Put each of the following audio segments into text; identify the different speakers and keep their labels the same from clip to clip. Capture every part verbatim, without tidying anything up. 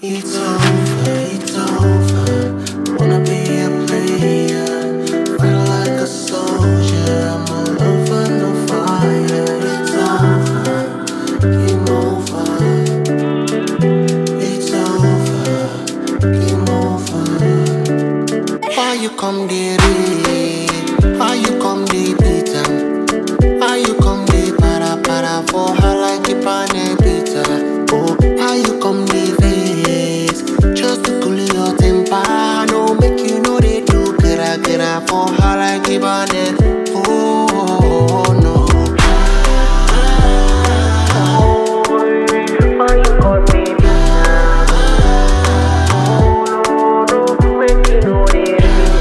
Speaker 1: It's over, it's over. Wanna be a player, fight like a soldier. I'm a lover, no fire. It's over, game over. It's over, game over. Why you come there? Why you come there, Peter? Why you come there, para para for her like a pane pizza? Oh, why you come there, face? Just to cool your temper. No make you know they do kera kera for her like a pane. Oh no. Why you come there? Oh no no, make you know they.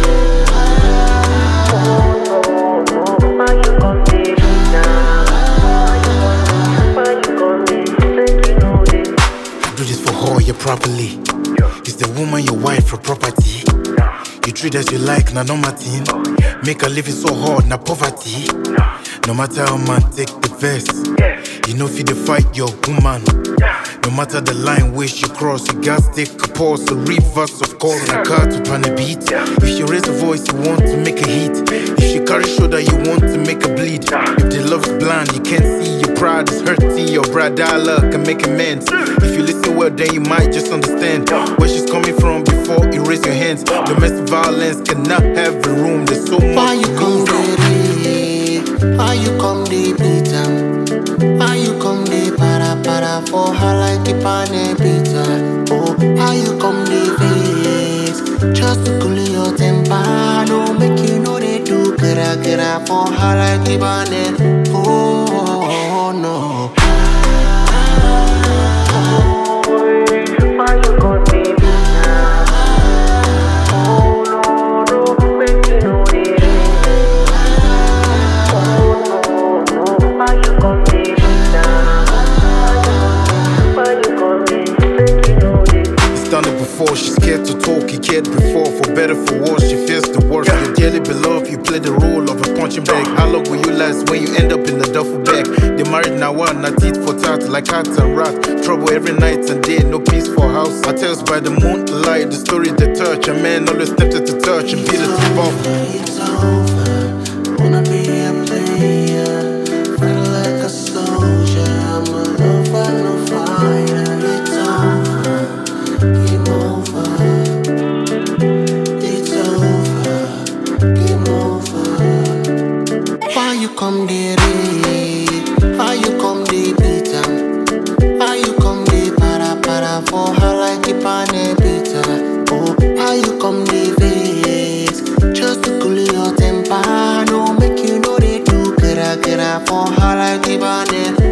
Speaker 2: Do this for her, you properly. Is the woman your wife for property? You treat as you like, na no Martin. Make her live it so hard, na poverty. No matter how man take the verse, you know if you fight your woman. No matter the line which you cross, you gotta take a pause, a reverse of course, a car to pan a beat. If she raise a voice, you want to make a hit. If she carry shoulder, you want to make a bleed. If the love's blind, you can't see your pride is hurting your brother. Love can make amends. If you listen well, then you might just understand where she's coming from before you raise your hands. Domestic violence cannot have a room. There's so much.
Speaker 1: Why you come there? Why you come there, Peter? Why you come there, para para for her like a pane pizza? Oh, why you come there, face? Just to cool your temper. No make you know they do kera kera for her like a pane. Oh no. Why you come there? Oh no no, make you know they. Oh no no, why you come there?
Speaker 2: Done it before, she's scared to talk, he cared before. For better, for worse, she fears the worst. You're dearly beloved, you play the role of a punching bag. How long will you last when you end up in the duffel bag? They married now, one, not teeth for tat, like cat and rat. Trouble every night and day, no peace for house. I tell us by the moonlight, the story they touch. A man always tempted to touch and beat it to pop.
Speaker 1: It's over, wanna be a player, fight like a soldier. I'm a lover, no fighter. It's over, game over. It's over, game over. Why you come there? Why you come there, Peter? Why you come there, para para for her like a pane pizza? Oh, why you come there, face? Just to cool your temper. No make you know they do kera kera for her like a pane.